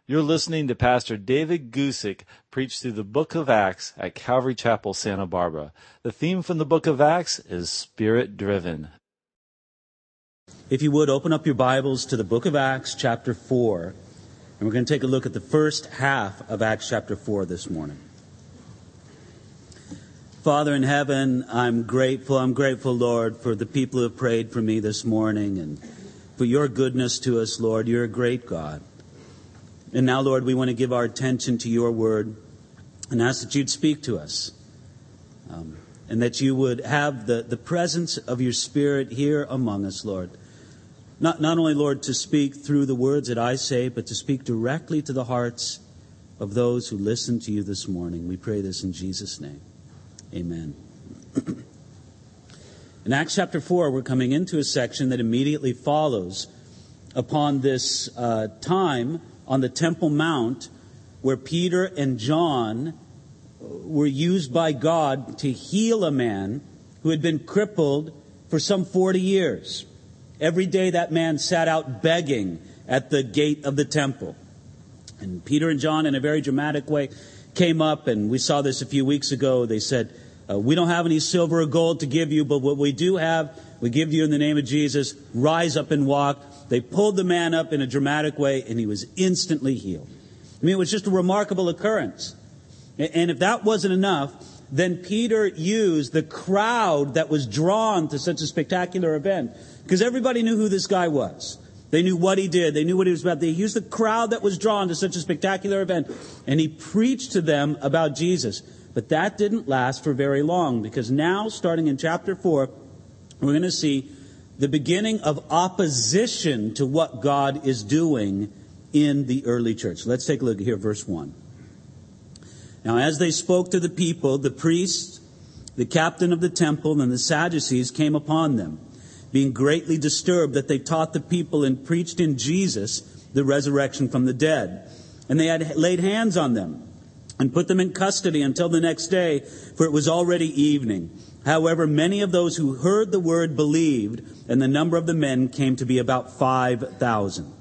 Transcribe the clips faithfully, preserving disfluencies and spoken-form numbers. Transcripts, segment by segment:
You're listening to Pastor David Gusick preach through the book of Acts at Calvary Chapel, Santa Barbara. The theme from the book of Acts is Spirit-Driven. If you would, open up your Bibles to the book of Acts, chapter four. And we're going to take a look at the first half of Acts chapter four this morning. Father in heaven, I'm grateful. I'm grateful, Lord, for the people who have prayed for me this morning and for your goodness to us, Lord. You're a great God. And now, Lord, we want to give our attention to your word and ask that you'd speak to us. Um, and that you would have the, the presence of your Spirit here among us, Lord. Not, not only, Lord, to speak through the words that I say, but to speak directly to the hearts of those who listen to you this morning. We pray this in Jesus' name. Amen. In Acts chapter four, we're coming into a section that immediately follows upon this uh, time on the Temple Mount, where Peter and John were used by God to heal a man who had been crippled for some forty years. Every day that man sat out begging at the gate of the temple. And Peter and John, in a very dramatic way, came up, and we saw this a few weeks ago. They said, uh, we don't have any silver or gold to give you, but what we do have, we give you in the name of Jesus. Rise up and walk. They pulled the man up in a dramatic way, and he was instantly healed. I mean, it was just a remarkable occurrence. And if that wasn't enough, then Peter used the crowd that was drawn to such a spectacular event, because everybody knew who this guy was. They knew what he did. They knew what he was about. They used the crowd that was drawn to such a spectacular event, and he preached to them about Jesus. But that didn't last for very long, because now, starting in chapter four, we're going to see the beginning of opposition to what God is doing in the early church. Let's take a look here, verse one. Now, as they spoke to the people, the priests, the captain of the temple, and the Sadducees came upon them, being greatly disturbed that they taught the people and preached in Jesus the resurrection from the dead. And they had laid hands on them and put them in custody until the next day, for it was already evening. However, many of those who heard the word believed, and the number of the men came to be about five thousand.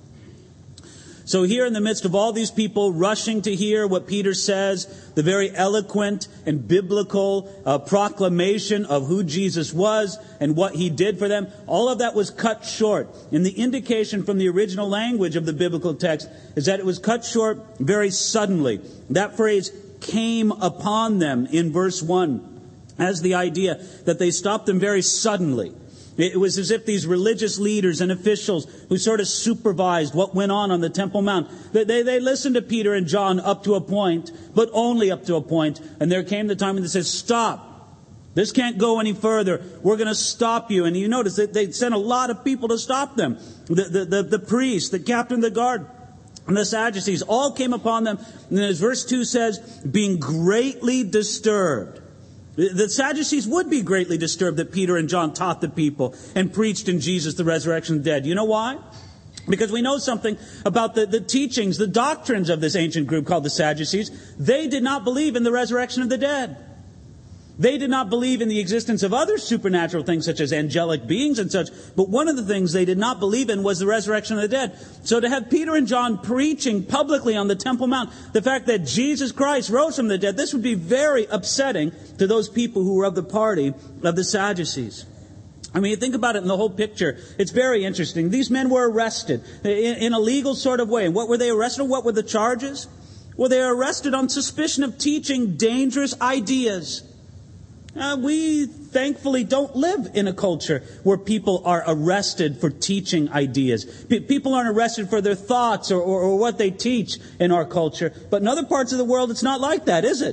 So here in the midst of all these people rushing to hear what Peter says, the very eloquent and biblical uh, proclamation of who Jesus was and what he did for them, all of that was cut short. And the indication from the original language of the biblical text is that it was cut short very suddenly. That phrase, came upon them, in verse one, has the idea that they stopped them very suddenly. It was as if these religious leaders and officials who sort of supervised what went on on the Temple Mount, they, they, they listened to Peter and John up to a point, but only up to a point. And there came the time when they said, stop. This can't go any further. We're going to stop you. And you notice that they sent a lot of people to stop them. The, the, the, the priest, the captain of the guard, and the Sadducees all came upon them. And as verse two says, being greatly disturbed. The Sadducees would be greatly disturbed that Peter and John taught the people and preached in Jesus the resurrection of the dead. You know why? Because we know something about the, the teachings, the doctrines of this ancient group called the Sadducees. They did not believe in the resurrection of the dead. They did not believe in the existence of other supernatural things such as angelic beings and such. But one of the things they did not believe in was the resurrection of the dead. So to have Peter and John preaching publicly on the Temple Mount the fact that Jesus Christ rose from the dead, this would be very upsetting to those people who were of the party of the Sadducees. I mean, think about it in the whole picture. It's very interesting. These men were arrested in, in a legal sort of way. And what were they arrested? What were the charges? Well, they were arrested on suspicion of teaching dangerous ideas. Uh, we thankfully don't live in a culture where people are arrested for teaching ideas. P- people aren't arrested for their thoughts or, or, or what they teach in our culture. But in other parts of the world, it's not like that, is it?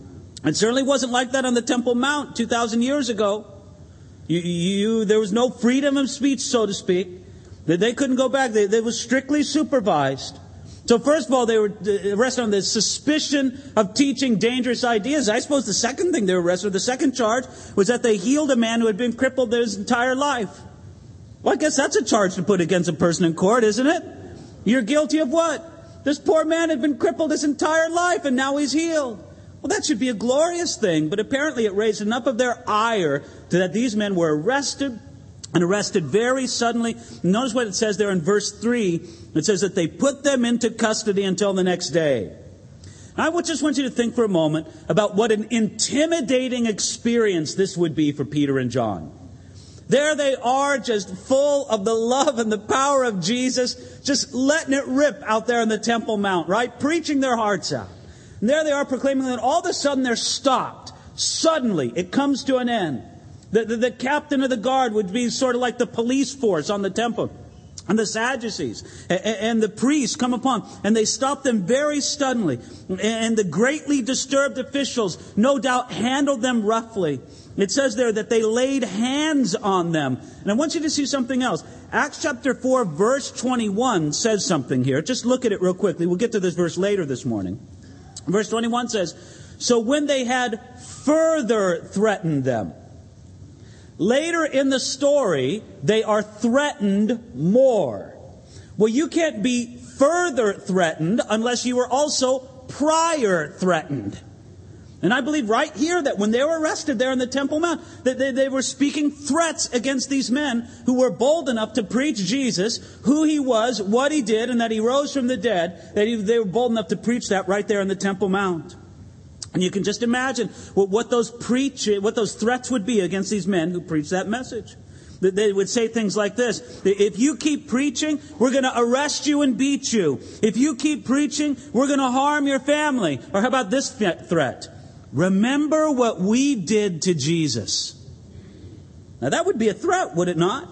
It certainly wasn't like that on the Temple Mount two thousand years ago. You, you, there was no freedom of speech, so to speak. They, they couldn't go back. They, they was strictly supervised. So first of all, they were arrested on the suspicion of teaching dangerous ideas. I suppose the second thing they were arrested with, the second charge, was that they healed a man who had been crippled his entire life. Well, I guess that's a charge to put against a person in court, isn't it? You're guilty of what? This poor man had been crippled his entire life, and now he's healed. Well, that should be a glorious thing, but apparently it raised enough of their ire to that these men were arrested and arrested very suddenly. Notice what it says there in verse three. It says that they put them into custody until the next day. I just want you to think for a moment about what an intimidating experience this would be for Peter and John. There they are, just full of the love and the power of Jesus, just letting it rip out there on the Temple Mount, right? Preaching their hearts out. And there they are proclaiming that all of a sudden they're stopped. Suddenly, it comes to an end. The, the, the captain of the guard would be sort of like the police force on the temple. And the Sadducees and, and the priests come upon, and they stop them very suddenly. And the greatly disturbed officials, no doubt, handled them roughly. It says there that they laid hands on them. And I want you to see something else. Acts chapter four, verse twenty-one says something here. Just look at it real quickly. We'll get to this verse later this morning. Verse twenty-one says, "So when they had further threatened them." Later in the story, they are threatened more. Well, you can't be further threatened unless you were also prior threatened. And I believe right here that when they were arrested there in the Temple Mount, that they, they were speaking threats against these men who were bold enough to preach Jesus, who he was, what he did, and that he rose from the dead. That he, they were bold enough to preach that right there in the Temple Mount. And you can just imagine what, what those preach, what those threats would be against these men who preached that message. They would say things like this: if you keep preaching, we're going to arrest you and beat you. If you keep preaching, we're going to harm your family. Or how about this threat? Remember what we did to Jesus. Now that would be a threat, would it not?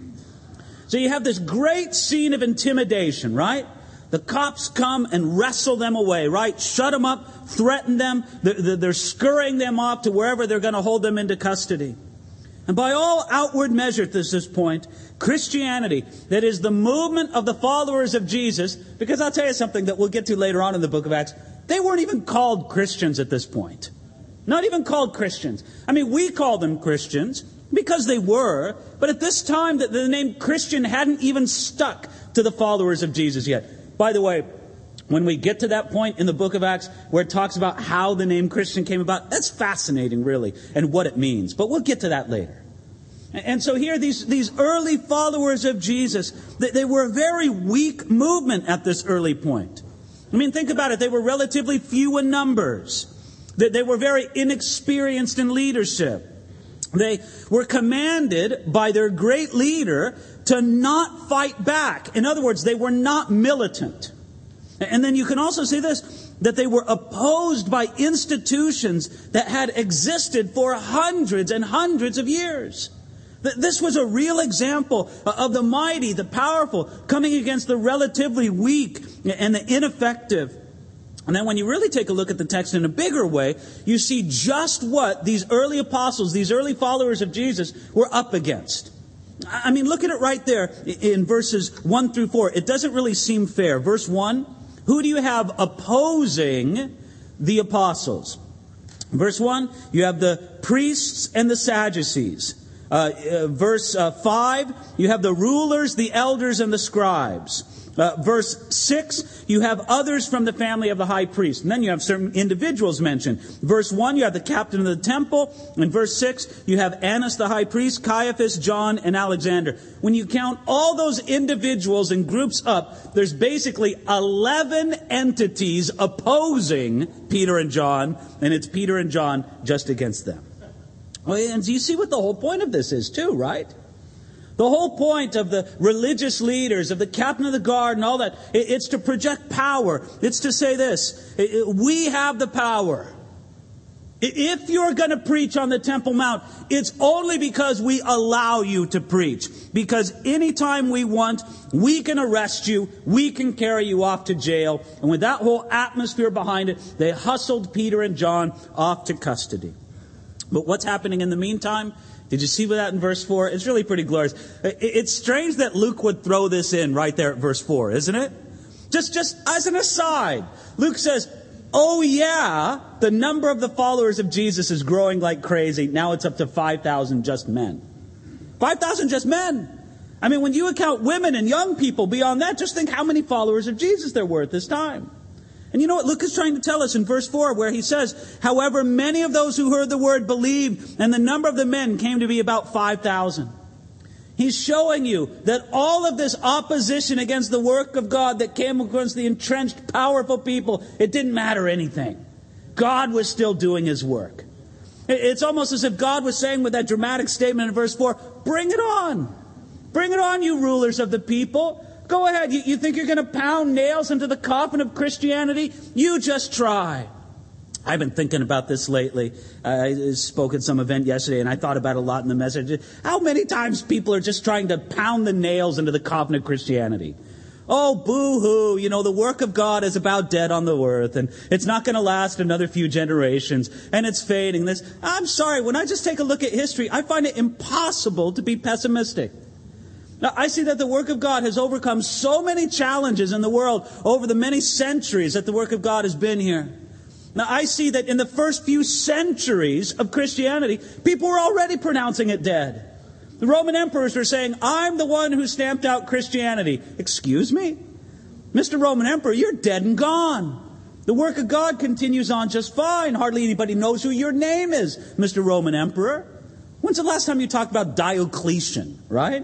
So you have this great scene of intimidation, right? The cops come and wrestle them away, right? Shut them up, threaten them. They're, they're scurrying them off to wherever they're going to hold them into custody. And by all outward measures at this point, Christianity, that is the movement of the followers of Jesus, because I'll tell you something that we'll get to later on in the book of Acts, they weren't even called Christians at this point. Not even called Christians. I mean, we call them Christians because they were, but at this time the, the name Christian hadn't even stuck to the followers of Jesus yet. By the way, when we get to that point in the book of Acts where it talks about how the name Christian came about, that's fascinating, really, and what it means. But we'll get to that later. And so here, these, these early followers of Jesus, they, they were a very weak movement at this early point. I mean, think about it. They were relatively few in numbers. They, they were very inexperienced in leadership. They were commanded by their great leader to not fight back. In other words, they were not militant. And then you can also see this, that they were opposed by institutions that had existed for hundreds and hundreds of years. This was a real example of the mighty, the powerful, coming against the relatively weak and the ineffective. And then when you really take a look at the text in a bigger way, you see just what these early apostles, these early followers of Jesus, were up against. I mean, look at it right there in verses one through four. It doesn't really seem fair. Verse one, who do you have opposing the apostles? Verse one, you have the priests and the Sadducees. Uh, uh, verse uh, five, you have the rulers, the elders, and the scribes. Uh, verse six, you have others from the family of the high priest. And then you have certain individuals mentioned. Verse one, you have the captain of the temple. In verse six, you have Annas the high priest, Caiaphas, John, and Alexander. When you count all those individuals and groups up, there's basically eleven entities opposing Peter and John, and it's Peter and John just against them. Well, and you see what the whole point of this is too, right? The whole point of the religious leaders, of the captain of the guard and all that, it's to project power. It's to say this: we have the power. If you're going to preach on the Temple Mount, it's only because we allow you to preach. Because anytime we want, we can arrest you, we can carry you off to jail. And with that whole atmosphere behind it, they hustled Peter and John off to custody. But what's happening in the meantime? Did you see that in verse four? It's really pretty glorious. It's strange that Luke would throw this in right there at verse four, isn't it? Just, just as an aside, Luke says, oh yeah, the number of the followers of Jesus is growing like crazy. Now it's up to five thousand just men. five thousand just men. I mean, when you account women and young people beyond that, just think how many followers of Jesus there were at this time. And you know what Luke is trying to tell us in verse four, where he says, however, many of those who heard the word believed, and the number of the men came to be about five thousand. He's showing you that all of this opposition against the work of God that came against the entrenched, powerful people, it didn't matter anything. God was still doing His work. It's almost as if God was saying with that dramatic statement in verse four, bring it on. Bring it on, you rulers of the people. Go ahead. You, you think you're going to pound nails into the coffin of Christianity? You just try. I've been thinking about this lately. I spoke at some event yesterday, and I thought about it a lot in the message. How many times people are just trying to pound the nails into the coffin of Christianity? Oh, boo-hoo, you know, the work of God is about dead on the earth, and it's not going to last another few generations, and it's fading. This, I'm sorry, when I just take a look at history, I find it impossible to be pessimistic. Now, I see that the work of God has overcome so many challenges in the world over the many centuries that the work of God has been here. Now, I see that in the first few centuries of Christianity, people were already pronouncing it dead. The Roman emperors were saying, I'm the one who stamped out Christianity. Excuse me? Mister Roman Emperor, you're dead and gone. The work of God continues on just fine. Hardly anybody knows who your name is, Mister Roman Emperor. When's the last time you talked about Diocletian, right?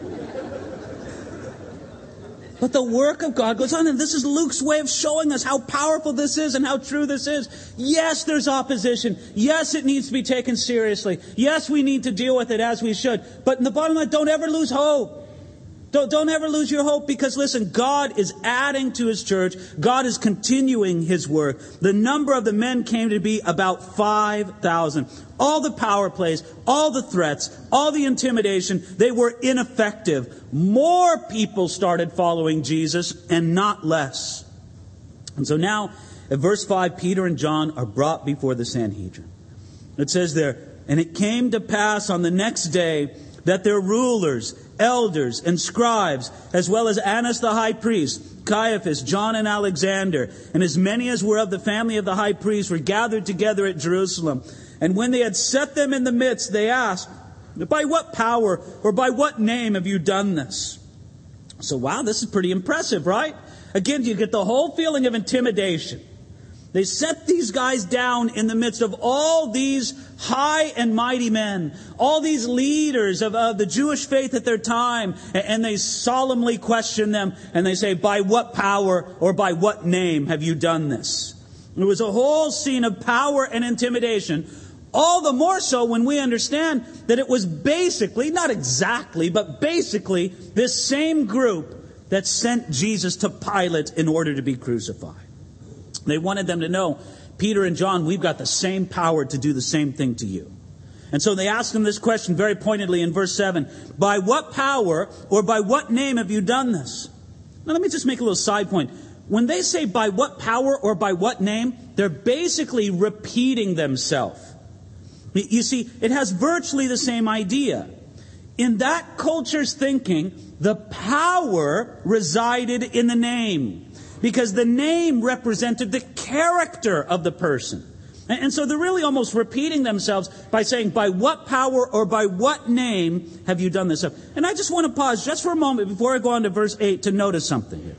But the work of God goes on, and this is Luke's way of showing us how powerful this is and how true this is. Yes, there's opposition. Yes, it needs to be taken seriously. Yes, we need to deal with it as we should. But in the bottom line, don't ever lose hope. Don't, don't ever lose your hope, because listen, God is adding to His church. God is continuing His work. The number of the men came to be about five thousand. All the power plays, all the threats, all the intimidation, they were ineffective. More people started following Jesus and not less. And so now, at verse five, Peter and John are brought before the Sanhedrin. It says there, and it came to pass on the next day that their rulers, elders, and scribes, as well as Annas the high priest, Caiaphas, John, and Alexander, and as many as were of the family of the high priest, were gathered together at Jerusalem. And when they had set them in the midst, they asked, by what power or by what name have you done this? So, wow, this is pretty impressive, right? Again, you get the whole feeling of intimidation. They set these guys down in the midst of all these high and mighty men, all these leaders of, of the Jewish faith at their time, and they solemnly question them, and they say, by what power or by what name have you done this? It was a whole scene of power and intimidation, all the more so when we understand that it was basically, not exactly, but basically this same group that sent Jesus to Pilate in order to be crucified. They wanted them to know, Peter and John, we've got the same power to do the same thing to you. And so they asked him this question very pointedly in verse seven. By what power or by what name have you done this? Now let me just make a little side point. When they say by what power or by what name, they're basically repeating themselves. You see, it has virtually the same idea. In that culture's thinking, the power resided in the name, because the name represented the character of the person. And so they're really almost repeating themselves by saying, by what power or by what name have you done this? And I just want to pause just for a moment before I go on to verse eight to notice something here.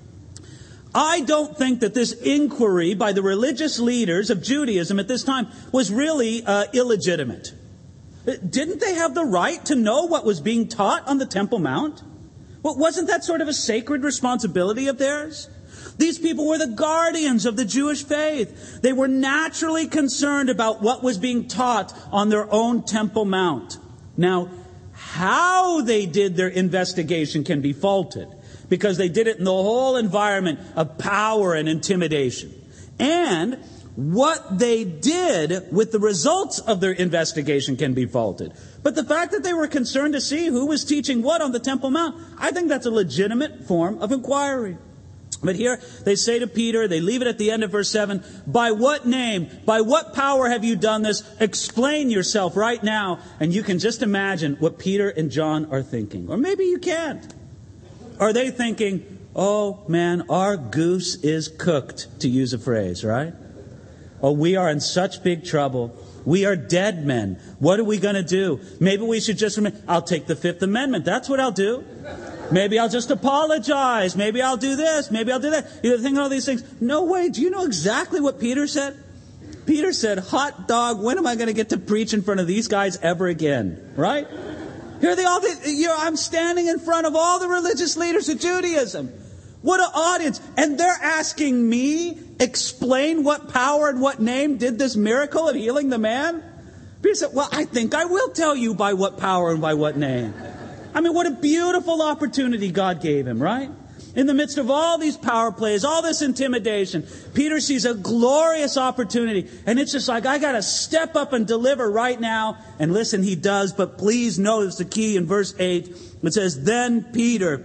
I don't think that this inquiry by the religious leaders of Judaism at this time was really uh, illegitimate. Didn't they have the right to know what was being taught on the Temple Mount? Well, wasn't that sort of a sacred responsibility of theirs? These people were the guardians of the Jewish faith. They were naturally concerned about what was being taught on their own Temple Mount. Now, how they did their investigation can be faulted, because they did it in the whole environment of power and intimidation. And what they did with the results of their investigation can be faulted. But the fact that they were concerned to see who was teaching what on the Temple Mount, I think that's a legitimate form of inquiry. But here they say to Peter, they leave it at the end of verse seven, by what name, by what power have you done this? Explain yourself right now. And you can just imagine what Peter and John are thinking. Or maybe you can't. Are they thinking, oh man, our goose is cooked, to use a phrase, right? Oh, we are in such big trouble. We are dead men. What are we going to do? Maybe we should just remember, I'll take the Fifth Amendment. That's what I'll do. Maybe I'll just apologize. Maybe I'll do this. Maybe I'll do that. You're thinking all these things. No way. Do you know exactly what Peter said? Peter said, hot dog, when am I going to get to preach in front of these guys ever again? Right? Here they all, you know, I'm standing in front of all the religious leaders of Judaism. What an audience. And they're asking me, explain what power and what name did this miracle of healing the man? Peter said, well, I think I will tell you by what power and by what name. I mean, what a beautiful opportunity God gave him, right? In the midst of all these power plays, all this intimidation, Peter sees a glorious opportunity. And it's just like, I got to step up and deliver right now. And listen, he does. But please notice the key in verse eight. It says, then Peter,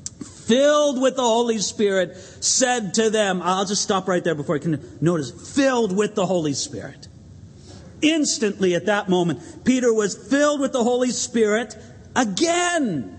filled with the Holy Spirit, said to them, I'll just stop right there before I can notice, filled with the Holy Spirit. Instantly at that moment, Peter was filled with the Holy Spirit again.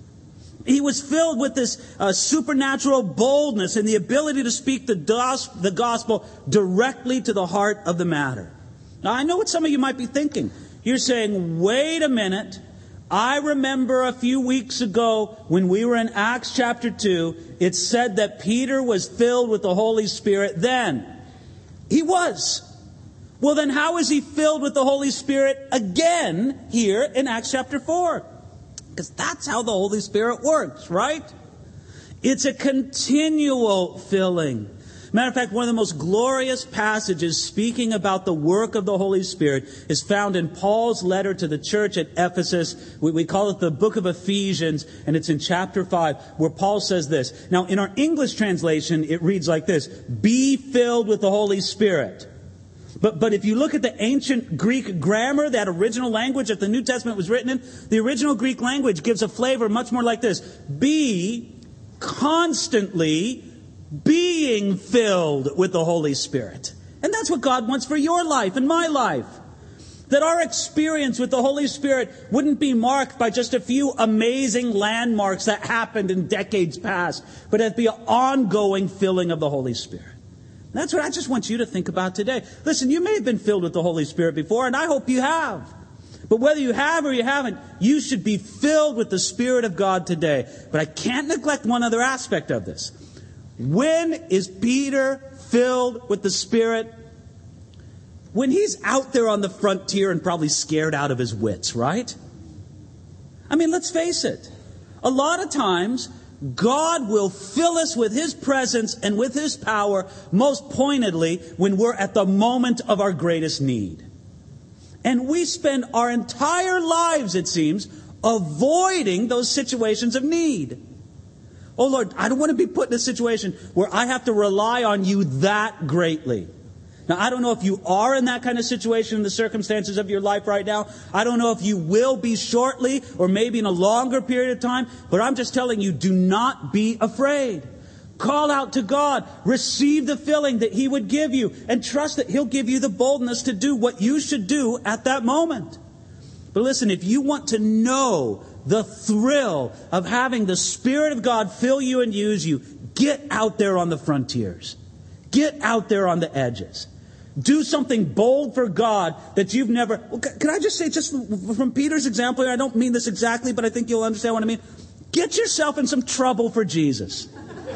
He was filled with this uh, supernatural boldness and the ability to speak the, dos- the gospel directly to the heart of the matter. Now, I know what some of you might be thinking. You're saying, wait a minute. I remember a few weeks ago when we were in Acts chapter two, it said that Peter was filled with the Holy Spirit then. He was. Well, then how is he filled with the Holy Spirit again here in Acts chapter four? Because that's how the Holy Spirit works, right? It's a continual filling. Matter of fact, one of the most glorious passages speaking about the work of the Holy Spirit is found in Paul's letter to the church at Ephesus. We, we call it the book of Ephesians, and it's in chapter five, where Paul says this. Now, in our English translation, it reads like this: be filled with the Holy Spirit. But but if you look at the ancient Greek grammar, that original language that the New Testament was written in, the original Greek language gives a flavor much more like this: be constantly being filled with the Holy Spirit. And that's what God wants for your life and my life. That our experience with the Holy Spirit wouldn't be marked by just a few amazing landmarks that happened in decades past, but it'd be an ongoing filling of the Holy Spirit. That's what I just want you to think about today. Listen, you may have been filled with the Holy Spirit before, and I hope you have. But whether you have or you haven't, you should be filled with the Spirit of God today. But I can't neglect one other aspect of this. When is Peter filled with the Spirit? When he's out there on the frontier and probably scared out of his wits, right? I mean, let's face it. A lot of times, God will fill us with His presence and with His power most pointedly when we're at the moment of our greatest need. And we spend our entire lives, it seems, avoiding those situations of need. Oh Lord, I don't want to be put in a situation where I have to rely on you that greatly. Now, I don't know if you are in that kind of situation in the circumstances of your life right now. I don't know if you will be shortly or maybe in a longer period of time. But I'm just telling you, do not be afraid. Call out to God. Receive the filling that He would give you. And trust that He'll give you the boldness to do what you should do at that moment. But listen, if you want to know the thrill of having the Spirit of God fill you and use you, get out there on the frontiers. Get out there on the edges. Do something bold for God that you've never... Can I just say, just from Peter's example here, I don't mean this exactly, but I think you'll understand what I mean. Get yourself in some trouble for Jesus.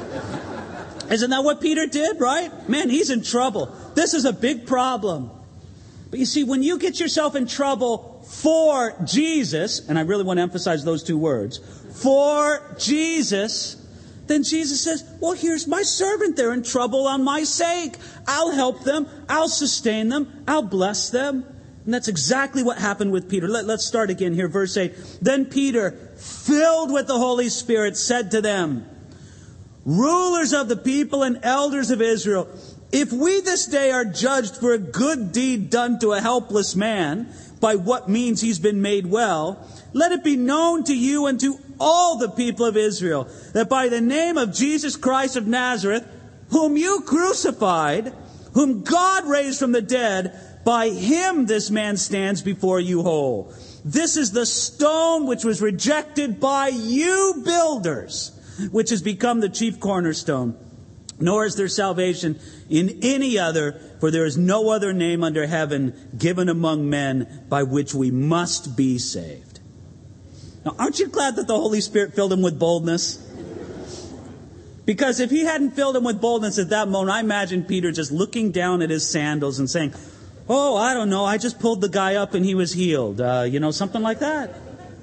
Isn't that what Peter did, right? Man, he's in trouble. This is a big problem. But you see, when you get yourself in trouble for Jesus, and I really want to emphasize those two words, for Jesus... then Jesus says, well, here's my servant. They're in trouble on my sake. I'll help them. I'll sustain them. I'll bless them. And that's exactly what happened with Peter. Let, let's start again here, verse eight. Then Peter, filled with the Holy Spirit, said to them, rulers of the people and elders of Israel, if we this day are judged for a good deed done to a helpless man, by what means he's been made well, let it be known to you and to all the people of Israel, that by the name of Jesus Christ of Nazareth, whom you crucified, whom God raised from the dead, by Him this man stands before you whole. This is the stone which was rejected by you builders, which has become the chief cornerstone. Nor is there salvation in any other, for there is no other name under heaven given among men by which we must be saved. Now, aren't you glad that the Holy Spirit filled him with boldness? Because if He hadn't filled him with boldness at that moment, I imagine Peter just looking down at his sandals and saying, oh, I don't know, I just pulled the guy up and he was healed. Uh, you know, something like that.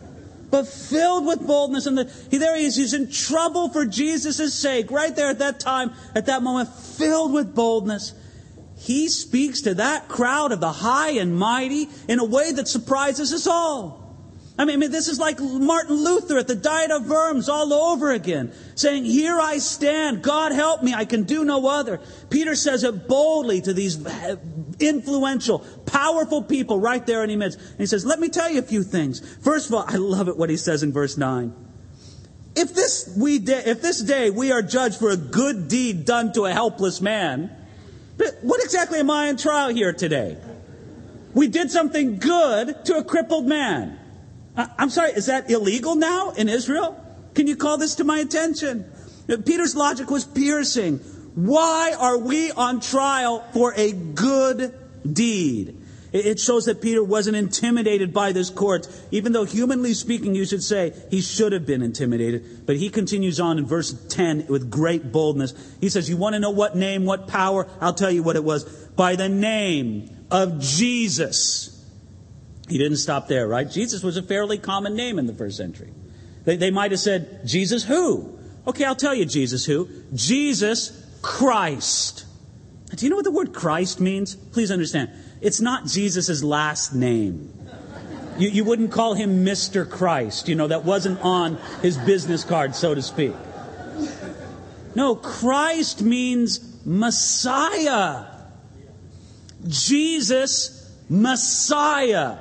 but filled with boldness. And the, he, there he is, he's in trouble for Jesus' sake, right there at that time, at that moment, filled with boldness. He speaks to that crowd of the high and mighty in a way that surprises us all. I mean, I mean, this is like Martin Luther at the Diet of Worms all over again, saying, here I stand, God help me, I can do no other. Peter says it boldly to these influential, powerful people right there in the midst. And he says, let me tell you a few things. First of all, I love it what he says in verse nine. If this, we da- if this day we are judged for a good deed done to a helpless man, what exactly am I on trial here today? We did something good to a crippled man. I'm sorry, is that illegal now in Israel? Can you call this to my attention? Peter's logic was piercing. Why are we on trial for a good deed? It shows that Peter wasn't intimidated by this court, even though humanly speaking, you should say he should have been intimidated. But he continues on in verse ten with great boldness. He says, you want to know what name, what power? I'll tell you what it was. By the name of Jesus. He didn't stop there, right? Jesus was a fairly common name in the first century. They, they might have said, Jesus who? Okay, I'll tell you Jesus who. Jesus Christ. Do you know what the word Christ means? Please understand. It's not Jesus' last name. You, you wouldn't call him Mister Christ. You know, that wasn't on his business card, so to speak. No, Christ means Messiah. Jesus, Messiah.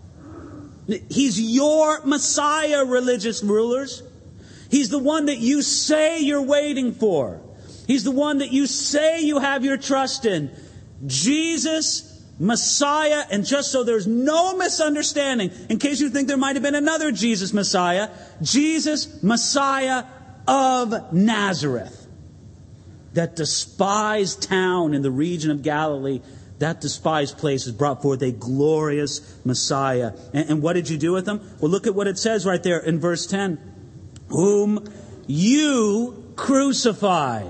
He's your Messiah, religious rulers. He's the one that you say you're waiting for. He's the one that you say you have your trust in. Jesus, Messiah, and just so there's no misunderstanding, in case you think there might have been another Jesus Messiah, Jesus, Messiah of Nazareth. That despised town in the region of Galilee, that despised place has brought forth a glorious Messiah. And, and what did you do with him? Well, look at what it says right there in verse ten. Whom you crucified.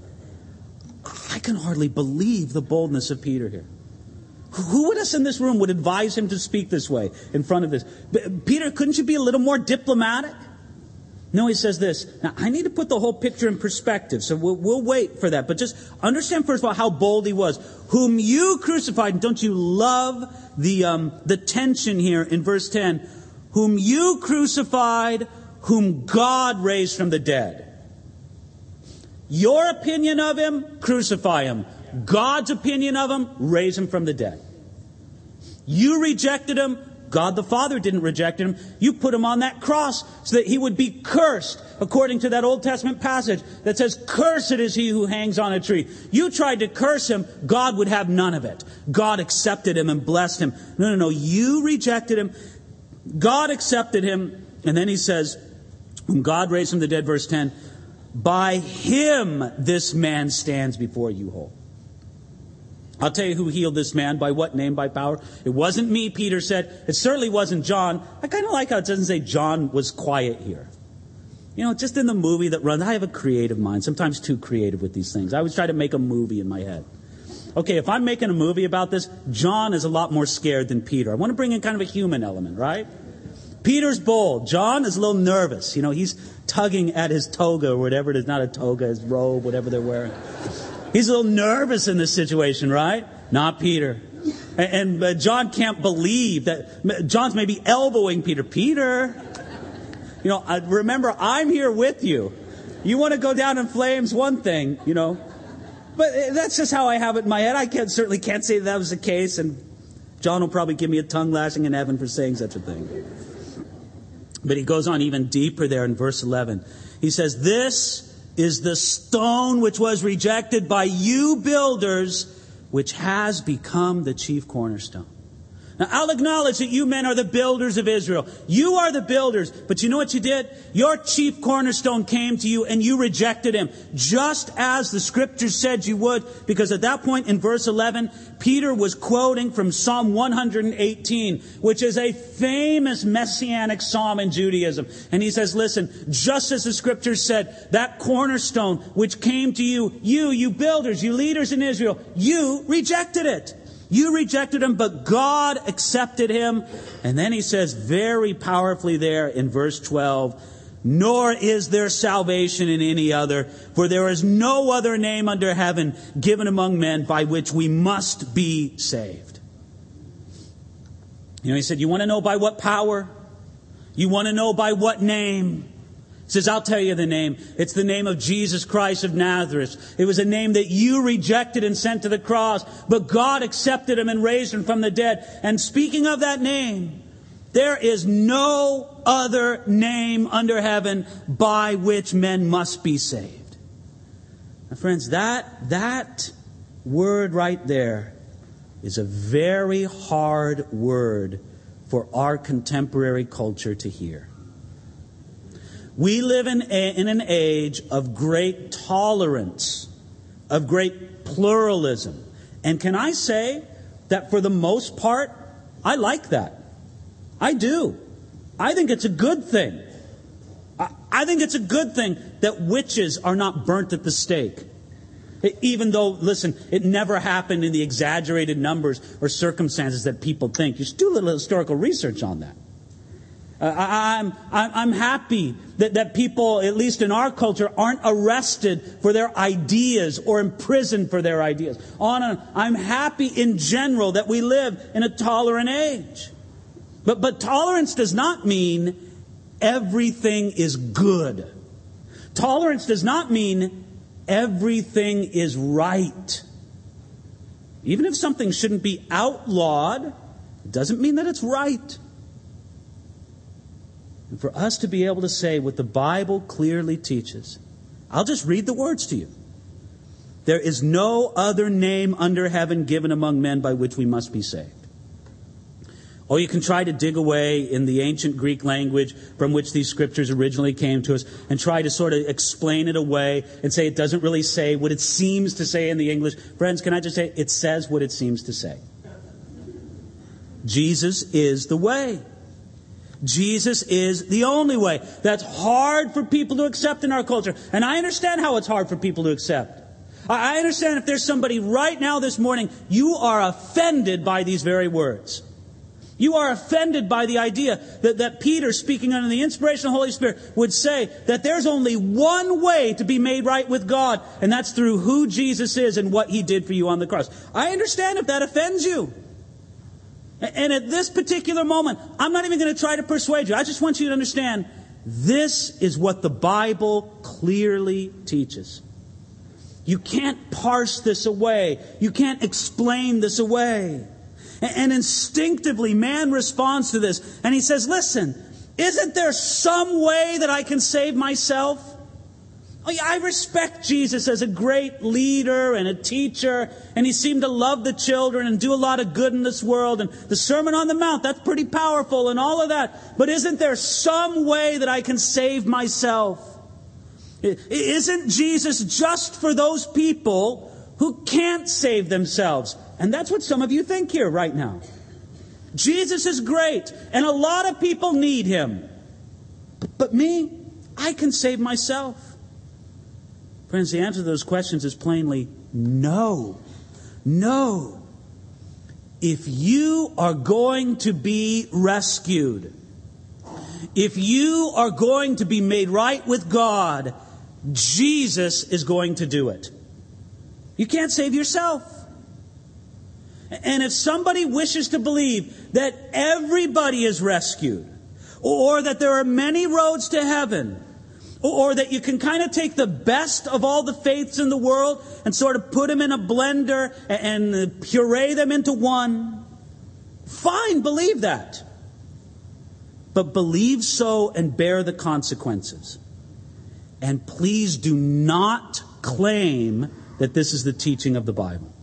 I can hardly believe the boldness of Peter here. Who would us in this room would advise him to speak this way in front of this? Peter, couldn't you be a little more diplomatic? No, he says this. Now, I need to put the whole picture in perspective, so we'll, we'll wait for that. But just understand, first of all, how bold he was. Whom you crucified. And don't you love the um, the tension here in verse ten? Whom you crucified, whom God raised from the dead. Your opinion of him, crucify him. God's opinion of him, raise him from the dead. You rejected him. God the Father didn't reject him. You put him on that cross so that he would be cursed, according to that Old Testament passage that says, cursed is he who hangs on a tree. You tried to curse him. God would have none of it. God accepted him and blessed him. No, no, no. You rejected him. God accepted him. And then he says, whom God raised from the dead, verse ten, by him this man stands before you whole. I'll tell you who healed this man, by what name, by power. It wasn't me, Peter said. It certainly wasn't John. I kind of like how it doesn't say John was quiet here. You know, just in the movie that runs, I have a creative mind, sometimes too creative with these things. I always try to make a movie in my head. Okay, if I'm making a movie about this, John is a lot more scared than Peter. I want to bring in kind of a human element, right? Peter's bold. John is a little nervous. You know, he's tugging at his toga or whatever it is. Not a toga, his robe, whatever they're wearing. He's a little nervous in this situation, right? Not Peter. And, and uh, John can't believe that. John's maybe elbowing Peter. Peter, you know, I, remember, I'm here with you. You want to go down in flames, one thing, you know. But that's just how I have it in my head. I can't, certainly can't say that was the case. And John will probably give me a tongue lashing in heaven for saying such a thing. But he goes on even deeper there in verse eleven. He says, this is the stone which was rejected by you builders, which has become the chief cornerstone. Now, I'll acknowledge that you men are the builders of Israel. You are the builders. But you know what you did? Your chief cornerstone came to you and you rejected him. Just as the scriptures said you would. Because at that point in verse eleven, Peter was quoting from Psalm one eighteen, which is a famous messianic psalm in Judaism. And he says, listen, just as the scriptures said, that cornerstone which came to you, you, you builders, you leaders in Israel, you rejected it. You rejected him, but God accepted him. And then he says very powerfully there in verse twelve, nor is there salvation in any other, for there is no other name under heaven given among men by which we must be saved. You know, he said, you want to know by what power? You want to know by what name? He says, I'll tell you the name. It's the name of Jesus Christ of Nazareth. It was a name that you rejected and sent to the cross, but God accepted him and raised him from the dead. And speaking of that name, there is no other name under heaven by which men must be saved. Now, friends, that, that word right there is a very hard word for our contemporary culture to hear. We live in, a, in an age of great tolerance, of great pluralism. And can I say that for the most part, I like that. I do. I think it's a good thing. I, I think it's a good thing that witches are not burnt at the stake. Even though, listen, it never happened in the exaggerated numbers or circumstances that people think. You should do a little historical research on that. Uh, I, I'm, I'm happy that, that people, at least in our culture, aren't arrested for their ideas or imprisoned for their ideas. On a, I'm happy in general that we live in a tolerant age. But, but tolerance does not mean everything is good. Tolerance does not mean everything is right. Even if something shouldn't be outlawed, it doesn't mean that it's right. And for us to be able to say what the Bible clearly teaches, I'll just read the words to you. There is no other name under heaven given among men by which we must be saved. Or you can try to dig away in the ancient Greek language from which these scriptures originally came to us and try to sort of explain it away and say it doesn't really say what it seems to say in the English. Friends, can I just say it says what it seems to say. Jesus is the way. Jesus is the only way. That's hard for people to accept in our culture. And I understand how it's hard for people to accept. I understand if there's somebody right now this morning, you are offended by these very words. You are offended by the idea that, that Peter, speaking under the inspiration of the Holy Spirit, would say that there's only one way to be made right with God, and that's through who Jesus is and what He did for you on the cross. I understand if that offends you. And at this particular moment, I'm not even going to try to persuade you. I just want you to understand, this is what the Bible clearly teaches. You can't parse this away. You can't explain this away. And instinctively, man responds to this. And he says, listen, isn't there some way that I can save myself? Oh, yeah, I respect Jesus as a great leader and a teacher. And he seemed to love the children and do a lot of good in this world. And the Sermon on the Mount, that's pretty powerful and all of that. But isn't there some way that I can save myself? Isn't Jesus just for those people who can't save themselves? And that's what some of you think here right now. Jesus is great, and a lot of people need Him. But me, I can save myself. Friends, the answer to those questions is plainly no. No. If you are going to be rescued, if you are going to be made right with God, Jesus is going to do it. You can't save yourself. And if somebody wishes to believe that everybody is rescued, or that there are many roads to heaven, or that you can kind of take the best of all the faiths in the world and sort of put them in a blender and puree them into one, fine, believe that. But believe so and bear the consequences. And please do not claim that this is the teaching of the Bible.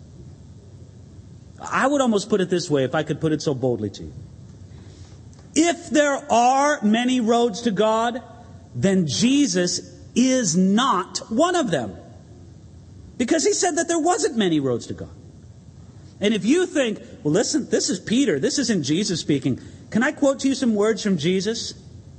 I would almost put it this way, if I could put it so boldly to you. If there are many roads to God, then Jesus is not one of them. Because He said that there wasn't many roads to God. And if you think, well, listen, this is Peter, this isn't Jesus speaking. Can I quote to you some words from Jesus?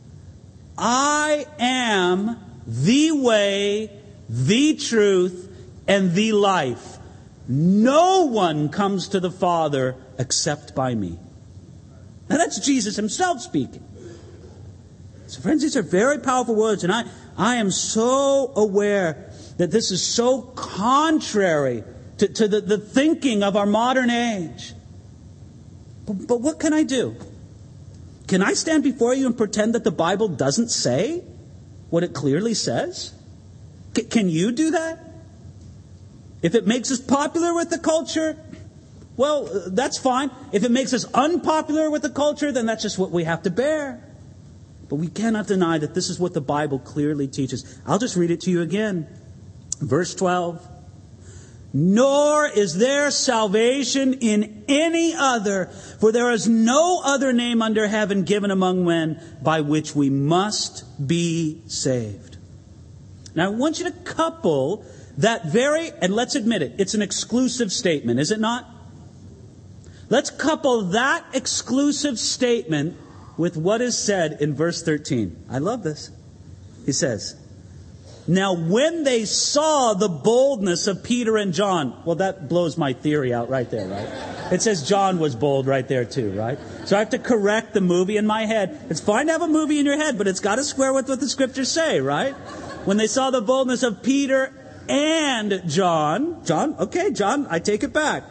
I am the way, the truth, and the life. no one comes to the Father except by me. Now that's Jesus himself speaking. So friends, these are very powerful words, and I, I am so aware that this is so contrary to, to the, the thinking of our modern age. But, but what can I do? Can I stand before you and pretend that the Bible doesn't say what it clearly says? C- can you do that? If it makes us popular with the culture, well, that's fine. If it makes us unpopular with the culture, then that's just what we have to bear. But we cannot deny that this is what the Bible clearly teaches. I'll just read it to you again. Verse twelve. Nor is there salvation in any other, for there is no other name under heaven given among men by which we must be saved. Now I want you to couple that very, and let's admit it, it's an exclusive statement, is it not? Let's couple that exclusive statement with what is said in verse thirteen. I love this. He says, now when they saw the boldness of Peter and John, well, that blows my theory out right there, right? It says John was bold right there too, right? So I have to correct the movie in my head. It's fine to have a movie in your head, but it's got to square with what the scriptures say, right? When they saw the boldness of Peter and John, John, okay, John, I take it back.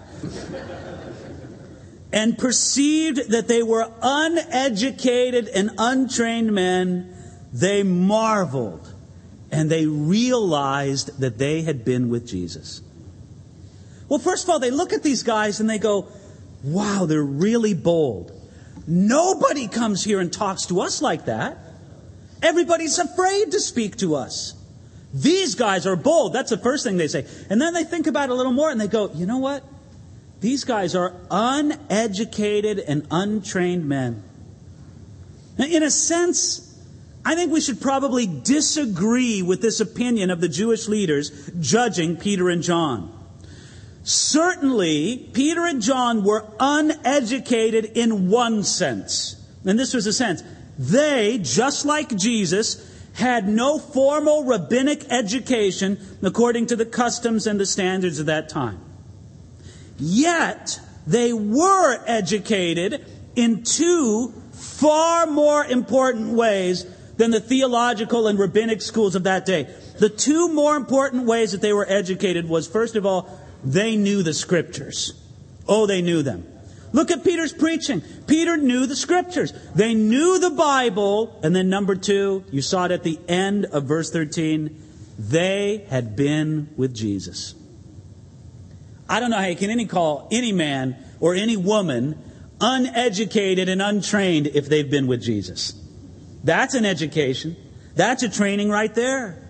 And perceived that they were uneducated and untrained men, they marveled. And they realized that they had been with Jesus. Well, first of all, they look at these guys and they go, wow, they're really bold. Nobody comes here and talks to us like that. Everybody's afraid to speak to us. These guys are bold. That's the first thing they say. And then they think about it a little more and they go, you know what? These guys are uneducated and untrained men. Now, in a sense, I think we should probably disagree with this opinion of the Jewish leaders judging Peter and John. Certainly, Peter and John were uneducated in one sense. And this was a sense. They, just like Jesus, had no formal rabbinic education according to the customs and the standards of that time. Yet, they were educated in two far more important ways than the theological and rabbinic schools of that day. The two more important ways that they were educated was, first of all, they knew the Scriptures. Oh, they knew them. Look at Peter's preaching. Peter knew the Scriptures. They knew the Bible. And then number two, you saw it at the end of verse thirteen, they had been with Jesus. I don't know how you can any call any man or any woman uneducated and untrained if they've been with Jesus. That's an education. That's a training right there.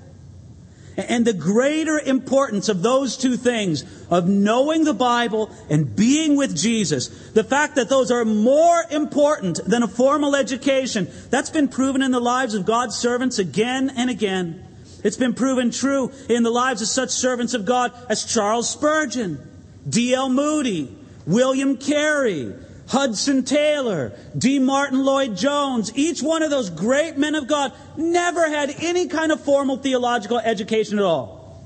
And the greater importance of those two things, of knowing the Bible and being with Jesus, the fact that those are more important than a formal education, that's been proven in the lives of God's servants again and again. It's been proven true in the lives of such servants of God as Charles Spurgeon, D L Moody, William Carey, Hudson Taylor, D. Martin Lloyd-Jones. Each one of those great men of God never had any kind of formal theological education at all.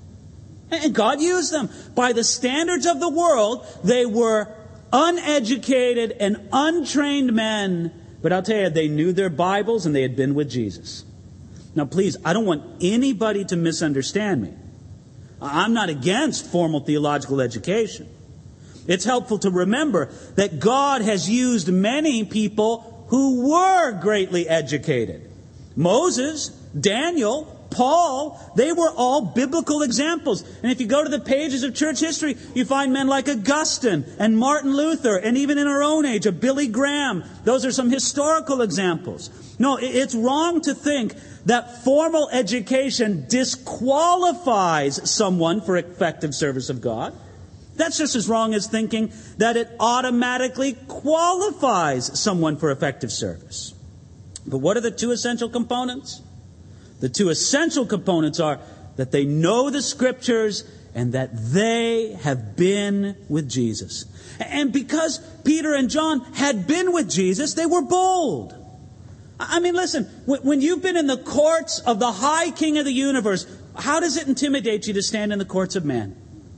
And God used them. By the standards of the world, they were uneducated and untrained men. But I'll tell you, they knew their Bibles and they had been with Jesus. Now please, I don't want anybody to misunderstand me. I'm not against formal theological education. It's helpful to remember that God has used many people who were greatly educated. Moses, Daniel, Paul, they were all biblical examples. And if you go to the pages of church history, you find men like Augustine and Martin Luther, and even in our own age, a Billy Graham. Those are some historical examples. No, it's wrong to think that formal education disqualifies someone for effective service of God. That's just as wrong as thinking that it automatically qualifies someone for effective service. But what are the two essential components? The two essential components are that they know the Scriptures and that they have been with Jesus. And because Peter and John had been with Jesus, they were bold. I mean, listen, when you've been in the courts of the high King of the universe, how does it intimidate you to stand in the courts of man?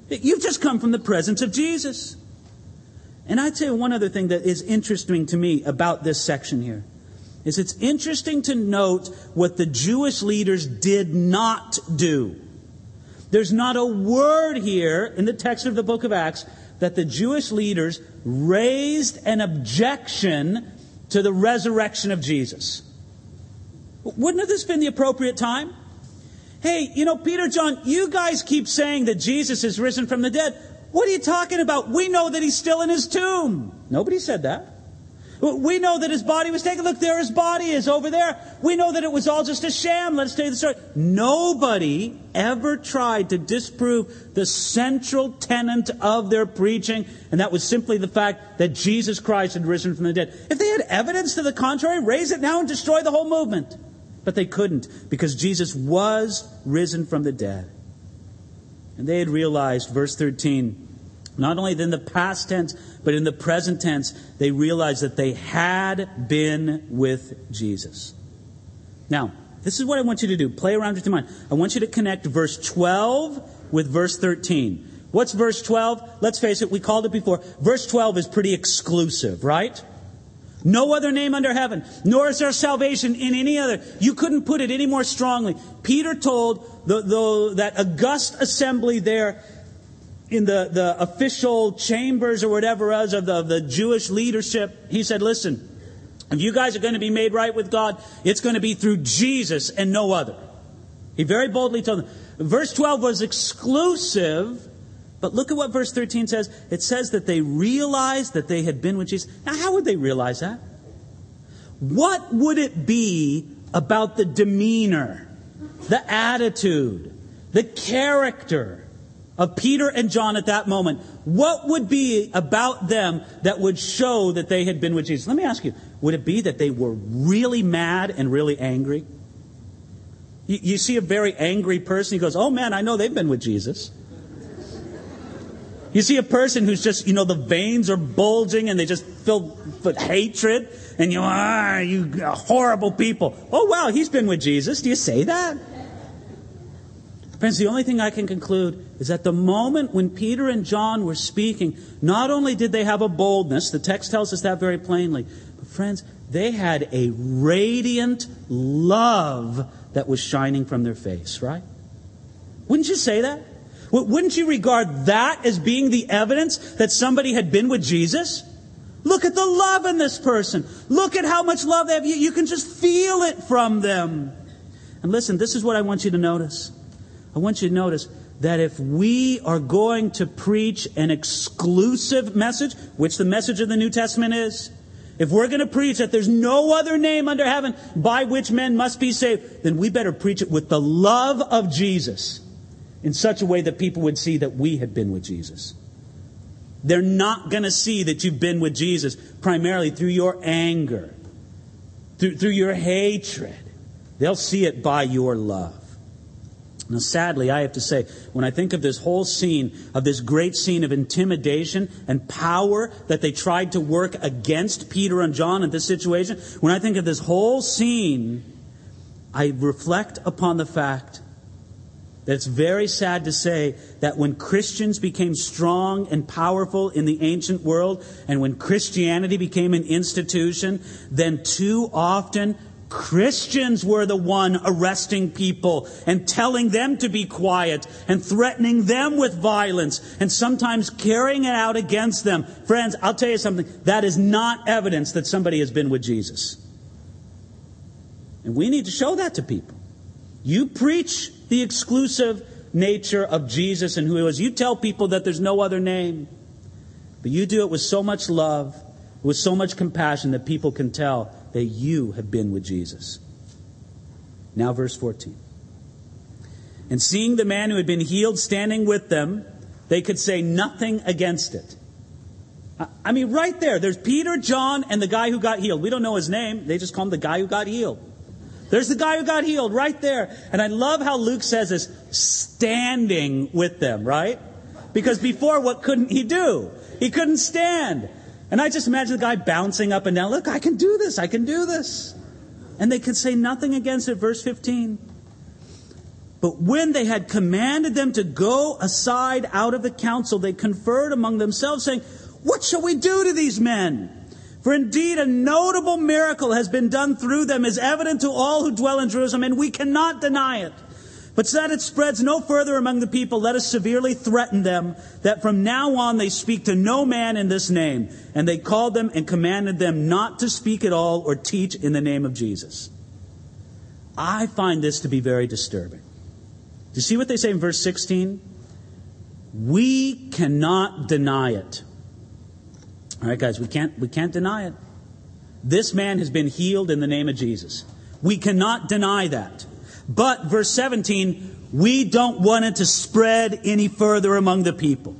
You've just come from the presence of Jesus. And I'd say one other thing that is interesting to me about this section here is it's interesting to note what the Jewish leaders did not do. There's not a word here in the text of the book of Acts that the Jewish leaders raised an objection to the resurrection of Jesus. Wouldn't have this been the appropriate time? Hey, you know, Peter, John, you guys keep saying that Jesus is risen from the dead. What are you talking about? We know that he's still in his tomb. Nobody said that. We know that his body was taken. Look, there his body is over there. We know that it was all just a sham. Let's tell you the story. Nobody ever tried to disprove the central tenet of their preaching, and that was simply the fact that Jesus Christ had risen from the dead. If they had evidence to the contrary, raise it now and destroy the whole movement. But they couldn't, because Jesus was risen from the dead. And they had realized, verse thirteen, not only in the past tense, but in the present tense, they realized that they had been with Jesus. Now, this is what I want you to do. Play around with your mind. I want you to connect verse twelve with verse thirteen. What's verse twelve? Let's face it, we called it before. Verse twelve is pretty exclusive, right? No other name under heaven, nor is there salvation in any other. You couldn't put it any more strongly. Peter told the, the, that august assembly there in the, the official chambers or whatever else of the, of the Jewish leadership, he said, listen, if you guys are going to be made right with God, it's going to be through Jesus and no other. He very boldly told them. Verse twelve was exclusive, but look at what verse thirteen says. It says that they realized that they had been with Jesus. Now, how would they realize that? What would it be about the demeanor, the attitude, the character of Peter and John at that moment? What would be about them that would show that they had been with Jesus? Let me ask you, would it be that they were really mad and really angry? You, you see a very angry person, he goes, oh man, I know they've been with Jesus. You see a person who's just, you know, the veins are bulging and they just fill with hatred, and you, ah, you horrible people. Oh wow, he's been with Jesus. Do you say that? Friends, the only thing I can conclude is that the moment when Peter and John were speaking, not only did they have a boldness, the text tells us that very plainly, but friends, they had a radiant love that was shining from their face, right? Wouldn't you say that? Wouldn't you regard that as being the evidence that somebody had been with Jesus? Look at the love in this person. Look at how much love they have. You, you can just feel it from them. And listen, this is what I want you to notice. I want you to notice that if we are going to preach an exclusive message, which the message of the New Testament is, if we're going to preach that there's no other name under heaven by which men must be saved, then we better preach it with the love of Jesus in such a way that people would see that we had been with Jesus. They're not going to see that you've been with Jesus primarily through your anger, through, through your hatred. They'll see it by your love. Now, sadly, I have to say, when I think of this whole scene, of this great scene of intimidation and power that they tried to work against Peter and John in this situation, when I think of this whole scene, I reflect upon the fact that it's very sad to say that when Christians became strong and powerful in the ancient world, and when Christianity became an institution, then too often Christians were the one arresting people and telling them to be quiet and threatening them with violence and sometimes carrying it out against them. Friends, I'll tell you something. That is not evidence that somebody has been with Jesus. And we need to show that to people. You preach the exclusive nature of Jesus and who He was. You tell people that there's no other name. But you do it with so much love, with so much compassion that people can tell that you have been with Jesus. Now verse fourteen. And seeing the man who had been healed standing with them, they could say nothing against it. I mean, right there, there's Peter, John, and the guy who got healed. We don't know his name. They just call him the guy who got healed. There's the guy who got healed right there. And I love how Luke says this, standing with them, right? Because before, what couldn't he do? He couldn't stand. And I just imagine the guy bouncing up and down. Look, I can do this. I can do this. And they could say nothing against it. Verse fifteen. But when they had commanded them to go aside out of the council, they conferred among themselves, saying, what shall we do to these men? For indeed a notable miracle has been done through them, is evident to all who dwell in Jerusalem, and we cannot deny it. But so that it spreads no further among the people, let us severely threaten them, that from now on they speak to no man in this name. And they called them and commanded them not to speak at all or teach in the name of Jesus. I find this to be very disturbing. Do you see what they say in verse sixteen? We cannot deny it. All right, guys, we can't we can't deny it. This man has been healed in the name of Jesus. We cannot deny that. But, verse seventeen, we don't want it to spread any further among the people.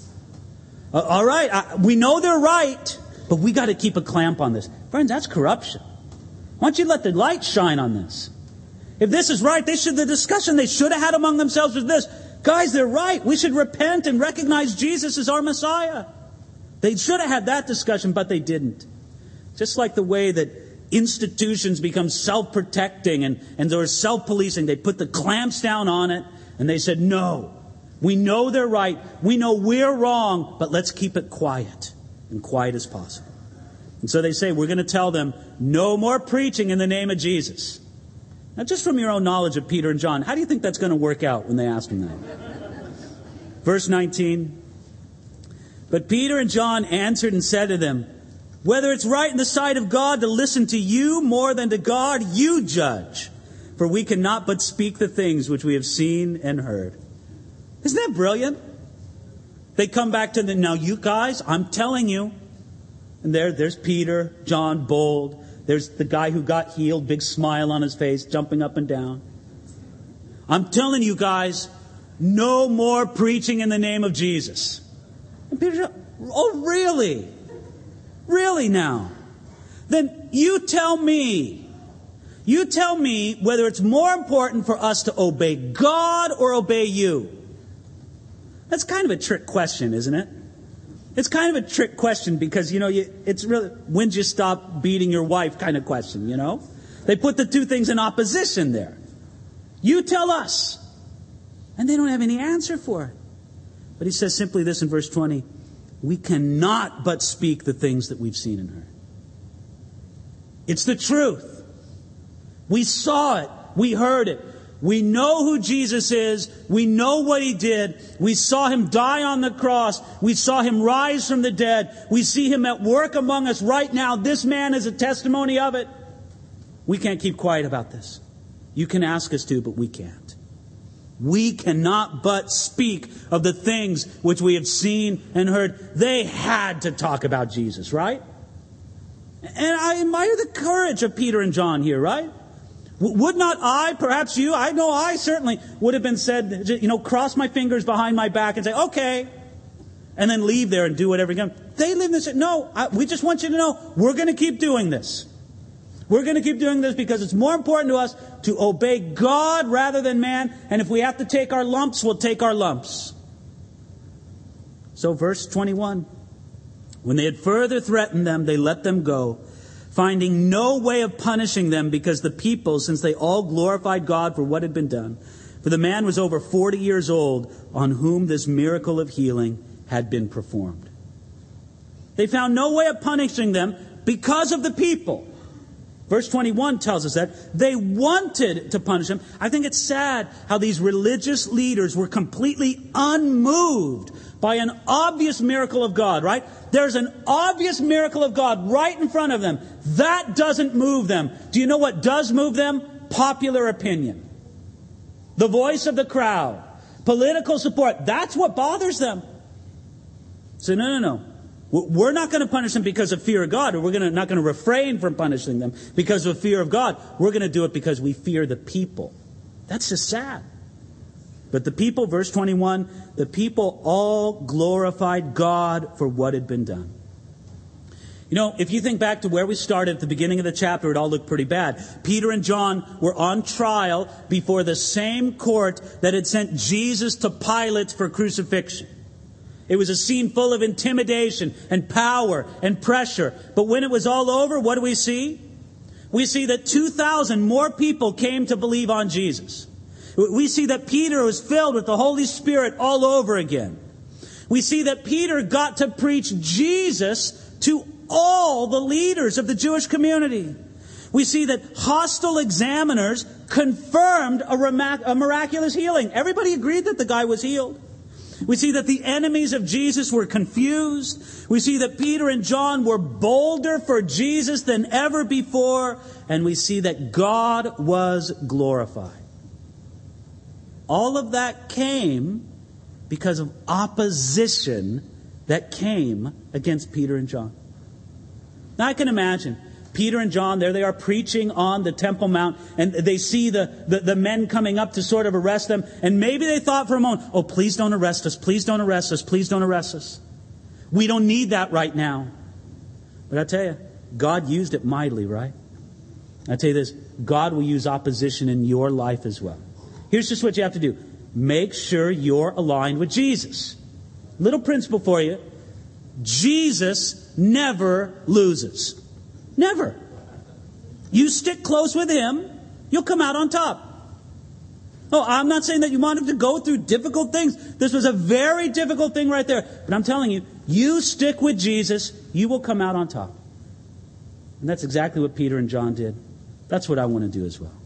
Uh, all right, I, we know they're right, but we got to keep a clamp on this. Friends, that's corruption. Why don't you let the light shine on this? If this is right, they should the discussion they should have had among themselves was this. Guys, they're right. We should repent and recognize Jesus as our Messiah. They should have had that discussion, but they didn't. Just like the way that institutions become self-protecting and, and they're self-policing. They put the clamps down on it and they said, no, we know they're right. We know we're wrong, but let's keep it quiet and quiet as possible. And so they say, we're going to tell them no more preaching in the name of Jesus. Now, just from your own knowledge of Peter and John, how do you think that's going to work out when they ask them that? Verse nineteen. But Peter and John answered and said to them, whether it's right in the sight of God to listen to you more than to God, you judge. For we cannot but speak the things which we have seen and heard. Isn't that brilliant? They come back to the, now you guys, I'm telling you. And there, there's Peter, John, bold. There's the guy who got healed, big smile on his face, jumping up and down. I'm telling you guys, no more preaching in the name of Jesus. And Peter said, oh, really? Really now? Then you tell me, you tell me whether it's more important for us to obey God or obey you. That's kind of a trick question, isn't it? It's kind of a trick question because, you know, you, it's really, when did you stop beating your wife kind of question, you know? They put the two things in opposition there. You tell us. And they don't have any answer for it. But he says simply this in verse twenty. We cannot but speak the things that we've seen and heard. It's the truth. We saw it. We heard it. We know who Jesus is. We know what He did. We saw Him die on the cross. We saw Him rise from the dead. We see Him at work among us right now. This man is a testimony of it. We can't keep quiet about this. You can ask us to, but we can't. We cannot but speak of the things which we have seen and heard. They had to talk about Jesus, right? And I admire the courage of Peter and John here, right? Would not I, perhaps you, I know I certainly would have been said, you know, cross my fingers behind my back and say, okay, and then leave there and do whatever you can. They live in this. No, I, we just want you to know we're going to keep doing this. We're going to keep doing this because it's more important to us to obey God rather than man. And if we have to take our lumps, we'll take our lumps. So verse twenty-one. When they had further threatened them, they let them go, finding no way of punishing them because the people, since they all glorified God for what had been done. For the man was over forty years old on whom this miracle of healing had been performed. They found no way of punishing them because of the people. Verse twenty-one tells us that they wanted to punish him. I think it's sad how these religious leaders were completely unmoved by an obvious miracle of God, right? There's an obvious miracle of God right in front of them. That doesn't move them. Do you know what does move them? Popular opinion. The voice of the crowd. Political support. That's what bothers them. So no, no, no. We're not going to punish them because of fear of God, or we're going to, not going to refrain from punishing them because of fear of God. We're going to do it because we fear the people. That's just sad. But the people, verse twenty-one, the people all glorified God for what had been done. You know, if you think back to where we started at the beginning of the chapter, it all looked pretty bad. Peter and John were on trial before the same court that had sent Jesus to Pilate for crucifixion. It was a scene full of intimidation and power and pressure. But when it was all over, what do we see? We see that two thousand more people came to believe on Jesus. We see that Peter was filled with the Holy Spirit all over again. We see that Peter got to preach Jesus to all the leaders of the Jewish community. We see that hostile examiners confirmed a, remac- a miraculous healing. Everybody agreed that the guy was healed. We see that the enemies of Jesus were confused. We see that Peter and John were bolder for Jesus than ever before. And we see that God was glorified. All of that came because of opposition that came against Peter and John. Now I can imagine Peter and John, there they are preaching on the Temple Mount, and they see the, the, the men coming up to sort of arrest them. And maybe they thought for a moment, oh, please don't arrest us, please don't arrest us, please don't arrest us. We don't need that right now. But I tell you, God used it mightily, right? I tell you this, God will use opposition in your life as well. Here's just what you have to do. Make sure you're aligned with Jesus. Little principle for you. Jesus never loses. Never. You stick close with Him, you'll come out on top. Oh, I'm not saying that you want Him to go through difficult things. This was a very difficult thing right there. But I'm telling you, you stick with Jesus, you will come out on top. And that's exactly what Peter and John did. That's what I want to do as well.